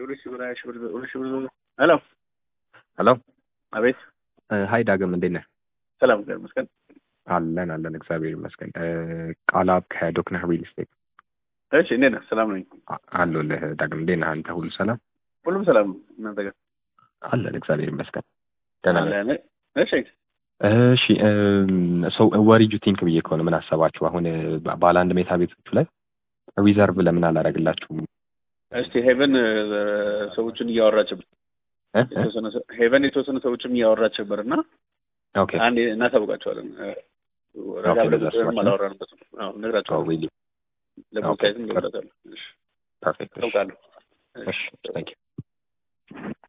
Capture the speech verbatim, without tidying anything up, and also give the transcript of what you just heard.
ሁለት ሺህ ብር ሀያ ሺህ ብር ሁለት ሺህ ብር ሄሎ ሄሎ አቤት ሀይ ዳግም እንዴት ነህ? ሰላም ጋር መስከን አለን አለን እግዚአብሔር ይመስገን። ቃላብ ከዶክና ሪል ስቴት። እሺ እንዴት ነህ? ሰላም ነኝ አለሁልህ ዳግም እንዴት ነህ አንተ? ሁሉ ሰላም? ሁሉም ሰላም ነው እናንተ ጋር? አለን እግዚአብሔር ይመስገን ደህና ነን። እሺ እሺ ሰው ወሪ ዩ ቲንክ ብዬ ከሆነ ምን አሰባችሁ አሁን ባለ አንድ ሜታ ቤቶቹ ላይ ሪዘርቭ ለምን አላደርግላችሁም? እስቲ ሄቨን ሰዎችን እያወራችብን የተወሰነ ሄቨን የተወሰነ ሰዎችም እያወራች ነበርና ኦኬ አንዴ እናሳውቃቸዋለን። ረጋ ብለን አላወራንበትም። አዎ ነግራቸዋለሁ። ለቦታይም ነግራቸዋለሁ። እሺ ፐርፌክት ታውቃለህ። እሺ ታንክ ዩ